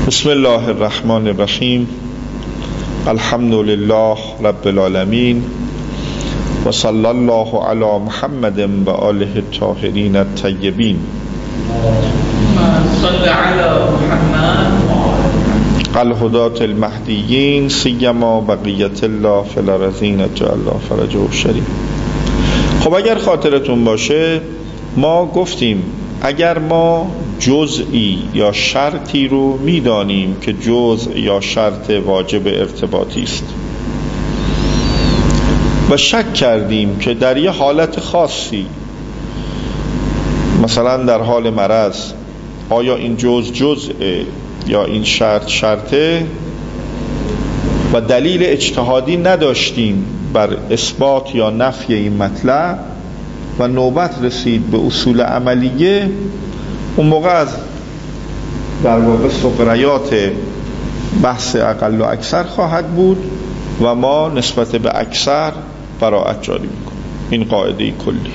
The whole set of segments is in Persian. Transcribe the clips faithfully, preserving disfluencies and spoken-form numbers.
بسم الله الرحمن الرحیم. الحمد لله رب العالمین و صلی الله علی محمد و آله الطاهرین الطیبین. صل علی محمد الهداة المهدیین سیما بقیت الله فی الارضین جعل الله فرجه الشریف. خب اگر خاطرتون باشه ما گفتیم اگر ما جزئی یا شرطی رو میدانیم که جزء یا شرط واجب ارتباطی است و شک کردیم که در یه حالت خاصی، مثلا در حال مرض، آیا این جزء جزء یا این شرط شرطه و دلیل اجتهادی نداشتیم بر اثبات یا نفی این مطلب و نوبت رسید به اصول عملیه، اون موقع از در واقع سقریات بحث اقل و اکثر خواهد بود و ما نسبت به اکثر براءت جاری میکنیم. این قاعده کلی.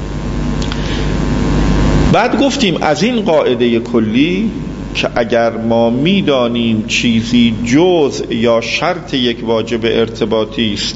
بعد گفتیم از این قاعده کلی که اگر ما میدانیم چیزی جزء یا شرط یک واجب ارتباطی است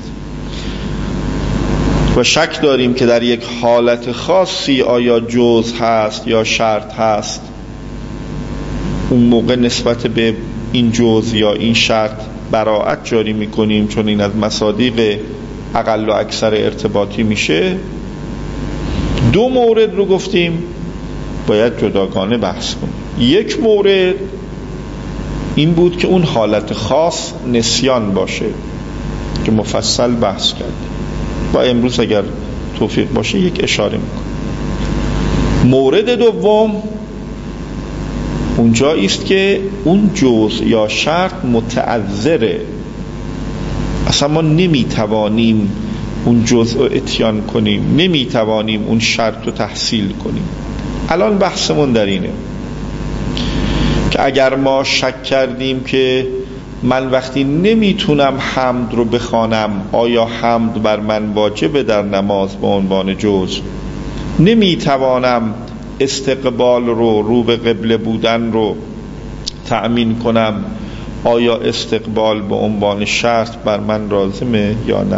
و شک داریم که در یک حالت خاصی آیا جزء هست یا شرط هست، اون موقع نسبت به این جزء یا این شرط براءت جاری میکنیم، چون این از مصادیق اقل و اکثر ارتباطی میشه. دو مورد رو گفتیم باید جداگانه بحث کنیم. یک مورد این بود که اون حالت خاص نسیان باشه که مفصل بحث کردیم و امروز اگر توفیق باشه یک اشاره میکنم. مورد دوم اونجایی است که اون جزء یا شرط متعذره، اصلا ما نمیتوانیم اون جزء رو اتیان کنیم، نمیتوانیم اون شرط رو تحصیل کنیم. الان بحثمون در اینه که اگر ما شک کردیم که من وقتی نمیتونم حمد رو بخوانم، آیا حمد بر من واجبه در نماز به عنوان جزء؟ نمیتوانم استقبال رو رو به قبله بودن رو تأمین کنم، آیا استقبال به عنوان شرط بر من لازمه یا نه؟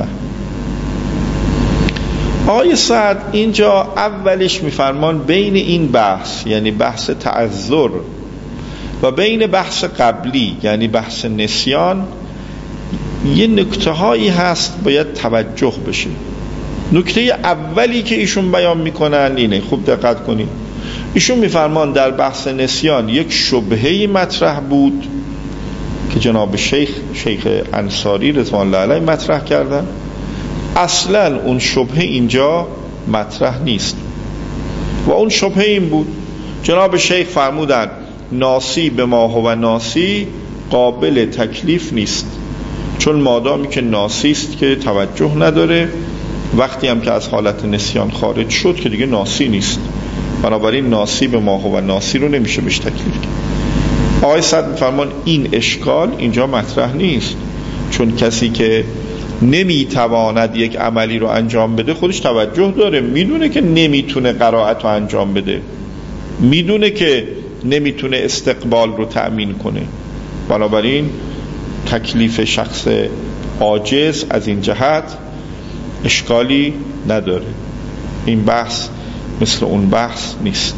آقای سعد اینجا اولش میفرمان بین این بحث، یعنی بحث تعذر، و بین بحث قبلی یعنی بحث نسیان یه نکته هایی هست باید توجه بشه. نکته اولی که ایشون بیان میکنن اینه، خوب دقت کنید. ایشون میفرمان در بحث نسیان یک شبهه‌ای مطرح بود که جناب شیخ شیخ انصاری رضوان الله علیه مطرح کردن. اصلا اون شبهه اینجا مطرح نیست و اون شبهه این بود، جناب شیخ فرمودن ناسی به ما هو ناسی قابل تکلیف نیست، چون مادامی که ناسی است که توجه نداره، وقتی هم که از حالت نسیان خارج شد که دیگه ناسی نیست، بنابراین ناسی به ما هو ناسی رو نمیشه بهش تکلیف کرد. آقای سعد میفرمان این اشکال اینجا مطرح نیست، چون کسی که نمیتواند یک عملی رو انجام بده خودش توجه داره، میدونه که نمیتونه قرائت رو انجام بده، میدونه که نمیتونه استقبال رو تأمین کنه، بنابراین تکلیف شخص عاجز از این جهت اشکالی نداره. این بحث مثل اون بحث نیست.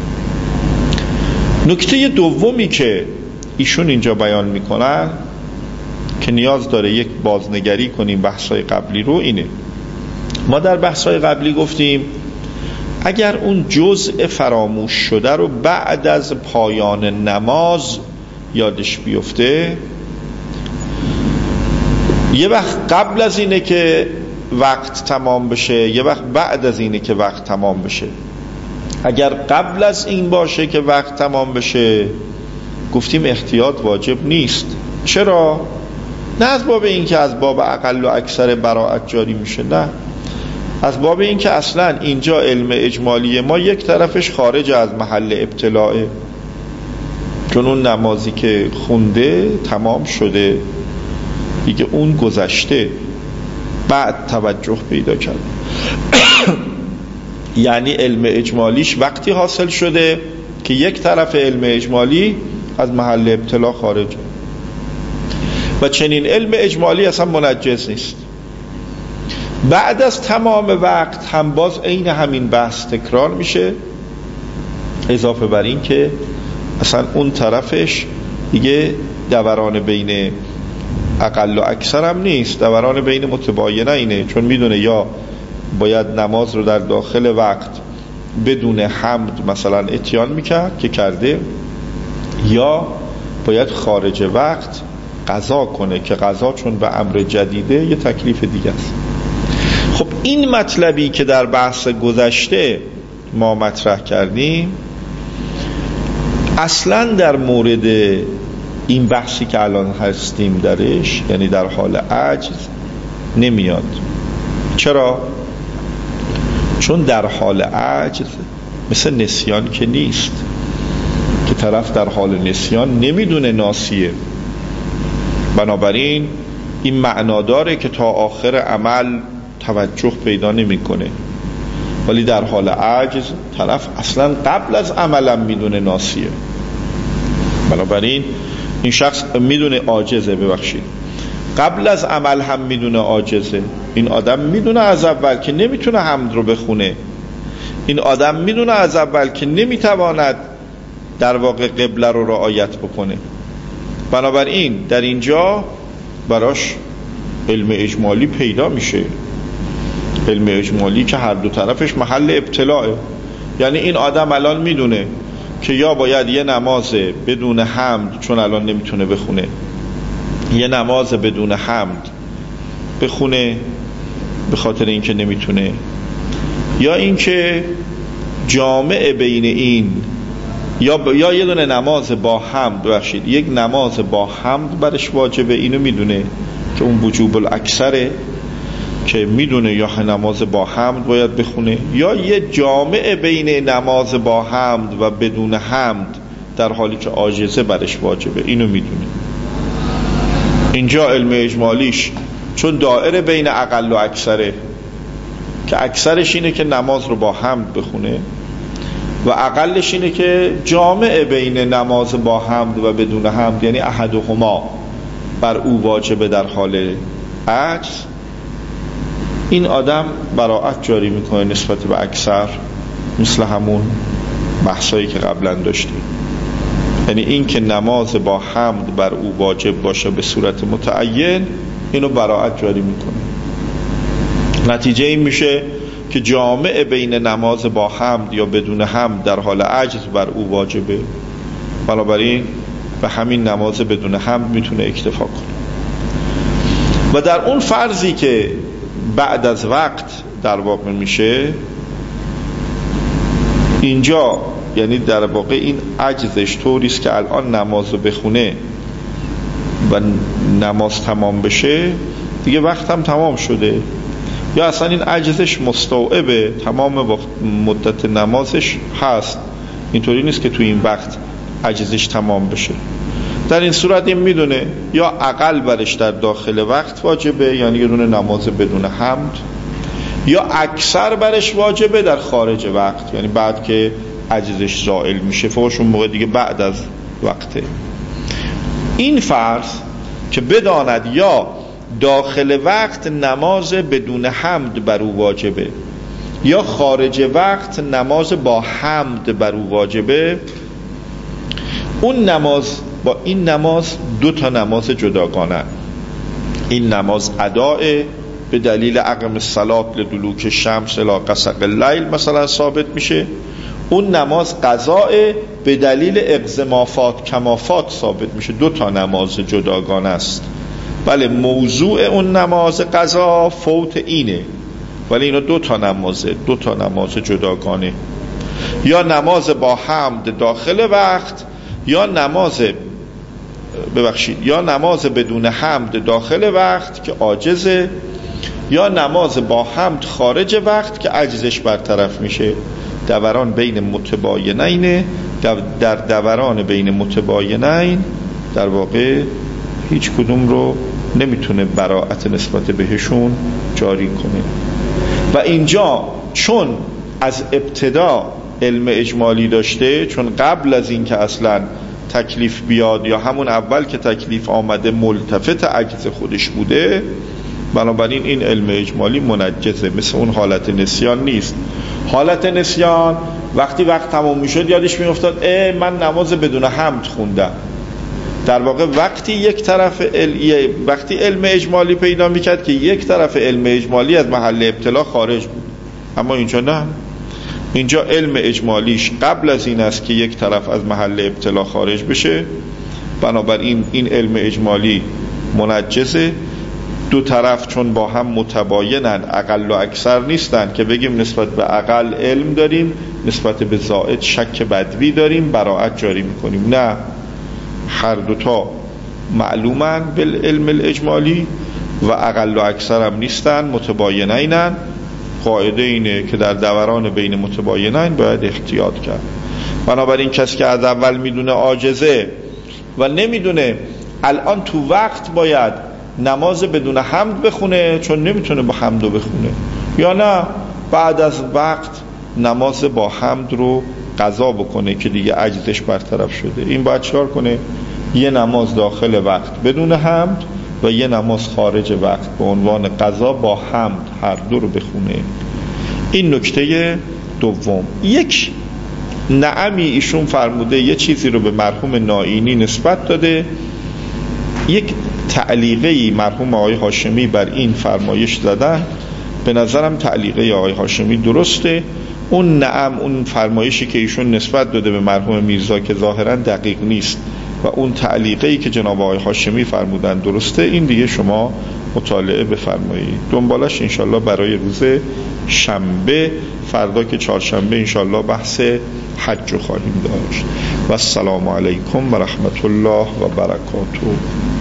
نکته دومی که ایشون اینجا بیان میکنن که نیاز داره یک بازنگری کنیم بحثای قبلی رو اینه. ما در بحثای قبلی گفتیم اگر اون جزء فراموش شده رو بعد از پایان نماز یادش بیفته، یه وقت قبل از اینه که وقت تمام بشه، یه وقت بعد از اینه که وقت تمام بشه. اگر قبل از این باشه که وقت تمام بشه، گفتیم احتیاط واجب نیست. چرا؟ نه از باب این که از باب اقل و اکثر براءت جاری میشه، نه از باب این که اصلا اینجا علم اجمالی ما یک طرفش خارج از محل ابتلاعه، چون اون نمازی که خونده تمام شده دیگه، اون گذشته، بعد توجه پیدا کرد. یعنی علم اجمالیش وقتی حاصل شده که یک طرف علم اجمالی از محل ابتلا خارجه و چنین علم اجمالی اصلا منجز نیست. بعد از تمام وقت هم باز عین همین بحث تکرار میشه، اضافه بر این که اصلا اون طرفش دیگه دوران بین اقل و اکثر هم نیست، دوران بین متباینه اینه، چون میدونه یا باید نماز رو در داخل وقت بدون حمد مثلا اتیان میکرد که کرده، یا باید خارج وقت قضا کنه که قضا چون به امر جدیده یه تکلیف دیگه است. خب این مطلبی که در بحث گذشته ما مطرح کردیم اصلا در مورد این بحثی که الان هستیم درش، یعنی در حال عجز، نمیاد. چرا؟ چون در حال عجز مثل نسیان که نیست که طرف در حال نسیان نمیدونه ناسیه، بنابراین این معنا داره که تا آخر عمل توجه پیدا نمیکنه. ولی در حال عجز طرف اصلا قبل از عملم میدونه ناسیه، بنابراین این شخص میدونه عاجزه، ببخشید قبل از عمل هم میدونه عاجزه. این آدم میدونه از اول که نمیتونه حمد رو بخونه، این آدم میدونه از اول که نمیتواند در واقع قبله رو رعایت بکنه. بنابراین در اینجا براش علم اجمالی پیدا میشه، علم اجمالی که هر دو طرفش محل ابتلاعه. یعنی این آدم الان میدونه که یا باید یه نماز بدون حمد، چون الان نمیتونه بخونه، یه نماز بدون حمد بخونه به خاطر اینکه نمیتونه، یا اینکه جامع بین این، یا ب... یا یه دونه نماز با حمد، ببخشید یک نماز با حمد برش واجبه، اینو میدونه که اون وجوب الاکثره که میدونه یا نماز با حمد باید بخونه، یا یه جامع بین نماز با حمد و بدون حمد در حالی که عاجزه برش واجبه، اینو میدونه. اینجا علم اجمالیش چون دائره بین اقل و اکثره که اکثرش اینه که نماز رو با حمد بخونه و اقلش اینه که جامع بین نماز با حمد و بدون حمد، یعنی احدهما بر او واجبه در حال عجز، این آدم براءت جاری میکنه نسبت به اکثر، مثل همون بحثایی که قبلا داشتیم. یعنی این که نماز با حمد بر او واجب باشه به صورت متعین، اینو براءت جاری میکنه. نتیجه این میشه که جامع بین نماز با حمد یا بدون حمد در حال عجز بر او واجبه، بنابراین به همین نماز بدون حمد میتونه اکتفا کنه. و در اون فرضی که بعد از وقت در واقع میشه اینجا، یعنی در واقع این عجزش طوریست که الان نماز رو بخونه و نماز تمام بشه دیگه وقت هم تمام شده، یا اصلا این عجزش مستوعبه تمام مدت نمازش هست، اینطوری نیست که تو این وقت عجزش تمام بشه. در این صورت این میدونه یا اقل برش در داخل وقت واجبه، یعنی یه دونه نماز بدون حمد، یا اکثر برش واجبه در خارج وقت، یعنی بعد که عجزش زائل میشه، فوقش اون موقع دیگه بعد از وقته. این فرض که بداند یا داخل وقت نماز بدون حمد بر او واجبه یا خارج وقت نماز با حمد بر او واجبه، اون نماز با این نماز دو تا نماز جداگانه. این نماز اداء به دلیل اقم الصلاة لدلوک الشمس الی غسق اللیل مثلا ثابت میشه، اون نماز قضاء به دلیل اقزمافات کمافات ثابت میشه. دو تا نماز جداگانه است. بله موضوع اون نماز قضا فوت اینه، ولی اینا دو تا نمازه، دو تا نماز جداگانه، یا نماز با حمد داخل وقت یا نماز ببخشید یا نماز بدون حمد داخل وقت که عاجزه، یا نماز با حمد خارج وقت که عجزش برطرف میشه. دوران بین متباینین، در دوران بین متباینین در واقع هیچ کدوم رو نمیتونه براءت نسبت بهشون جاری کنه. و اینجا چون از ابتدا علم اجمالی داشته، چون قبل از این که اصلا تکلیف بیاد یا همون اول که تکلیف آمده ملتفت عجز خودش بوده، بنابراین این علم اجمالی منجزه، مثل اون حالت نسیان نیست. حالت نسیان وقتی وقت تمام میشد یادش میافتاد اه من نماز بدون حمد خوندم. در واقع وقتی یک طرف ال... وقتی علم اجمالی پیدا میکرد که یک طرف علم اجمالی از محل ابتلا خارج بود، اما اینجا نه. اینجا علم اجمالیش قبل از این است که یک طرف از محل ابتلا خارج بشه، بنابراین این علم اجمالی منجزه. دو طرف چون با هم متباینن، اقل و اکثر نیستن که بگیم نسبت به اقل علم داریم، نسبت به زائد شک بدوی داریم، براءت جاری میکنیم. نه، هر دوتا معلومن بالعلم الاجمالی و اقل و اکثر هم نیستن، متباینینن. قاعده اینه که در دوران بین متباینین باید احتیاط کرد. بنابراین کسی که از اول میدونه عاجزه و نمیدونه الان تو وقت باید نماز بدون حمد بخونه چون نمیتونه با حمد رو بخونه، یا نه بعد از وقت نماز با حمد رو قضا بکنه که دیگه عجزش برطرف شده، این باید چیکار کنه؟ یه نماز داخل وقت بدون حمد و یه نماز خارج وقت به عنوان قضا با حمد هر دو رو بخونه. این نکته دوم. یک نعمی ایشون فرموده، یه چیزی رو به مرحوم نائینی نسبت داده، یک تعلیقی مرحوم آقای هاشمی بر این فرمایش زدن. به نظرم تعلیقه آقای هاشمی درسته. اون نعم، اون فرمایشی که ایشون نسبت داده به مرحوم میرزا که ظاهرا دقیق نیست و اون تعلیقی که جناب آقای هاشمی فرمودن درسته، این دیگه شما مطالعه بفرمایید. دنبالش انشالله برای روز شنبه، فردا که چهارشنبه انشالله بحث حج رو خواهیم داشت. و السلام علیکم و رحمت الله و برکاته.